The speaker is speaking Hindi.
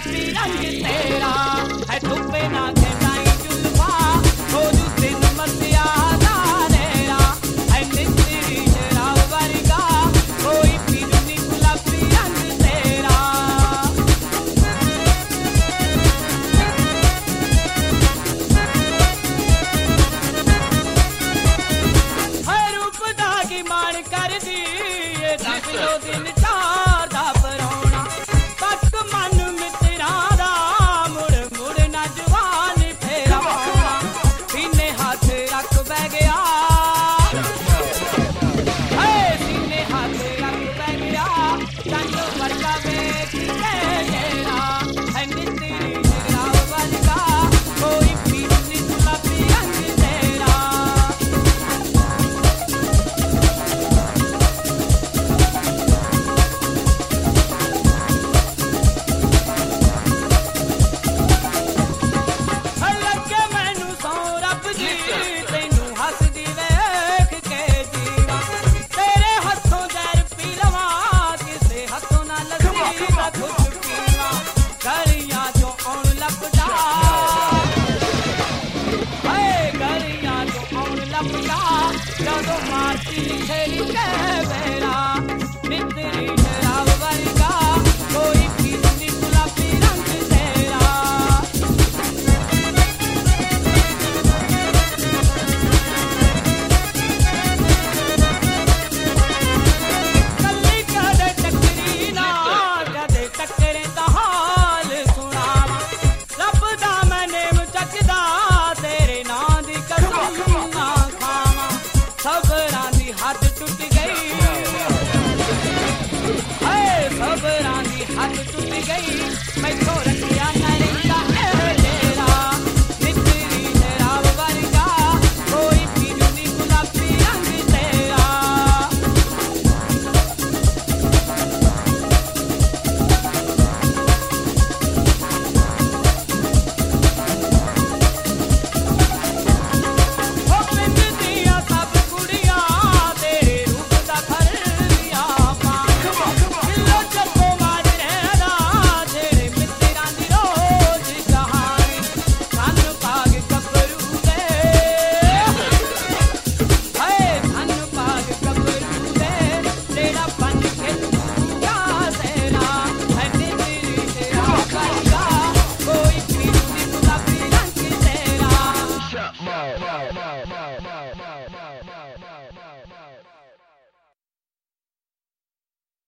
गुलाबी रंग तेरा है धुप्पे ना खेलाई जुल्फा हो जुसे नमस्या दारेरा है नित्ती शराब वर्गा कोई पीरुनी गुलाबी रंग तेरा है रूप दागी मान कर दी ये दिलो दिन चार दा परोना तक मन मित्रा दा मुड़ मुड़ ना जवान फेरा पाना सीने हाथ रख बह गया सीने हाथ रख बह गया चंद वर्गा वेख तेरा है नित्ती शराब वर्गा कोई पीरुनी गुलाबी रंग तेरा लगे मैनू सौ रब जी तैनू हसदी वेख के जीवा तेरे हथों जहर पी लवा किसे हथों ना लगी दा खुद पीवा गलियां चों आउण लपटा गलियां चों आउण लपटा जदों मारती छेड़ी के बेरा नित्ती शराब वर्गा कोई पीरुनी गुलाबी रंग तेरा कल्ली कदे टकरी ना कदे टकरे दा हाल सुनावा लभदा मैं नेम चकदा तेरे नां दी कसम ना खावा सबरां दी हद टुट गई सबरां दी हद टुट गई मैथों रखिया ना रहिंदा डेरा नित्ती शराब वर्गा कोई पीरुनी गुलाबी रंग तेरा हो पिंड दियां सब कुड़ियां तेरे रूप दा खरदियां पाण किलो चप्पो मार रहदा तेरे मित्तरां दी रोज कहानी धन भाग गबरू दे धन भाग गबरू दे तेरा बन के दूंगा सेना है नित्ती शराब वर्गा कोई पीरुनी गुलाबी रंग तेरा